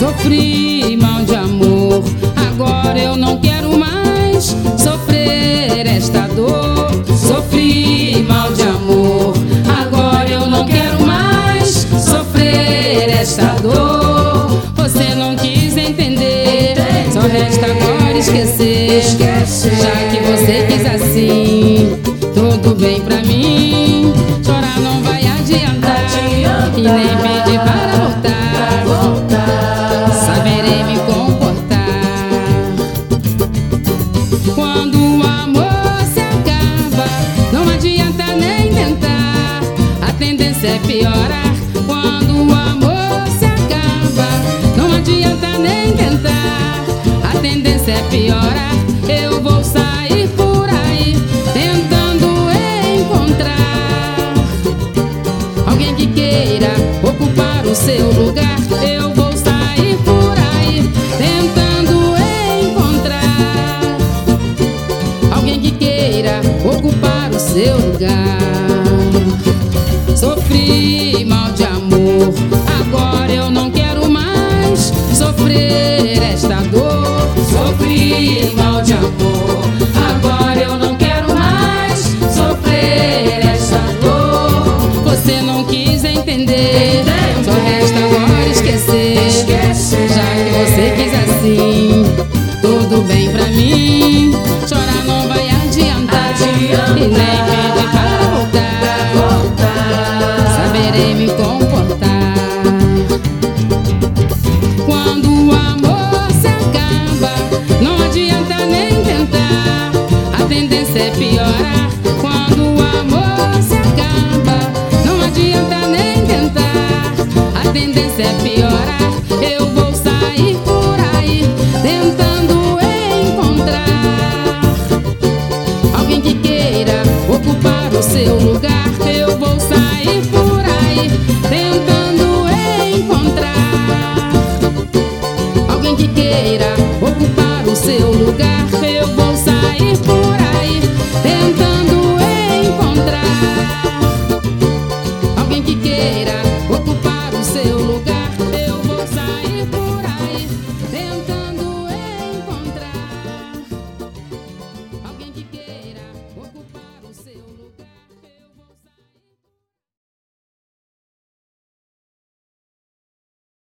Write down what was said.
Sofri mal de amor, agora eu não quero mais sofrer esta dor. Sofri mal de amor, agora eu não quero mais sofrer esta dor. Você não quis entender, só resta agora esquecer. Já que você quis assim, tudo bem pra mim. Chorar não vai adiantar, e nem pedir para voltar. Saberei me comportar. Quando o amor se acaba, não adianta nem tentar, a tendência é piorar. Quando o amor se acaba, não adianta nem tentar, a tendência é piorar. Eu vou sair por aí tentando encontrar alguém que queira ocupar o seu lugar. Eu vou sair por aí tentando encontrar alguém que queira ocupar o seu lugar. Sofri mal de amor, agora eu não quero mais sofrer esta dor. Sofri mal